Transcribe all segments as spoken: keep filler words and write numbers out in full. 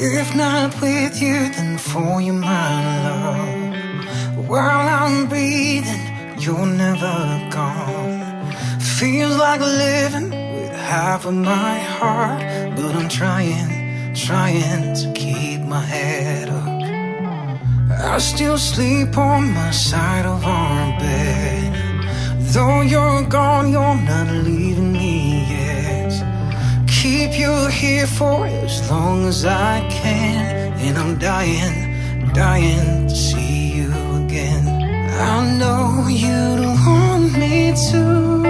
If not with you, then for you, my love. While I'm breathing, you're never gone. Feels like living with half of my heart, but I'm trying, trying to keep my head up. I still sleep on my side of our bed. Though you're gone, you're not leaving me yet. Keep you here for as long as I can, and I'm dying, dying to see you again. I know you don't want me to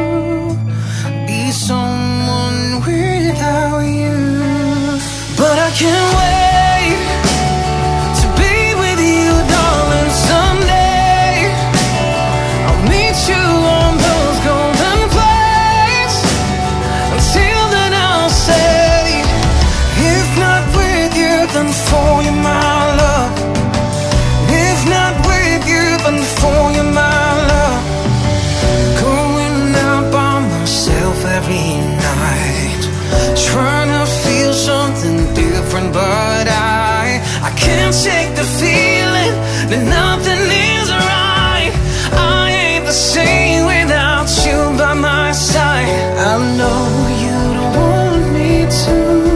be someone without you, but I can't wait to be with you, darling. Someday I'll meet you on those golden plains. Until then I'll say, if not with you, then for you, my love. If not with you, then for you, my love. Going out by myself every night, trying to feel something different, but I I can't shake the feeling that nothing is right. I ain't the same without you by my side. I know you don't want me to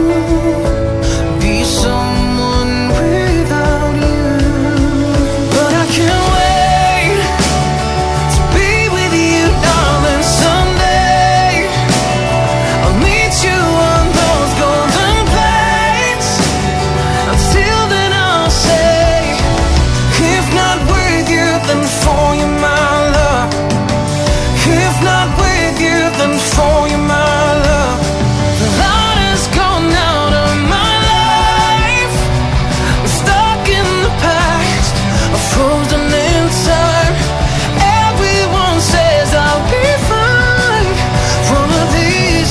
be someone without you, but I can't wait to be with you, darling. Someday I'll meet you on those golden plains. Until then I'll say, if not with you, then for you, my love. If not with you, then for you, my love. The light has gone out of my life. I'm stuck in the past, I'm frozen in time. Everyone says I'll be fine one of these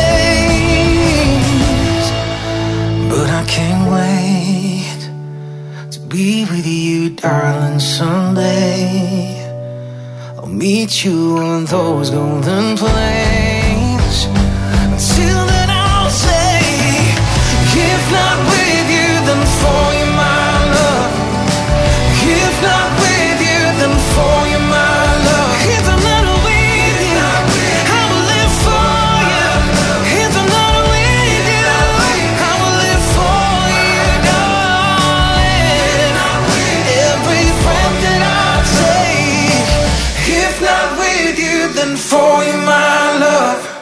days, but I can't wait to be with you, darling. Someday I'll meet you on those golden plains. Until then I'll say, if not with you, then for you, my love. If not with you, then for you, my love. If I'm not with you, I will live for you. If I'm not with you, I will live for you, darling. Every breath that I take, if not with you, then for you, my love.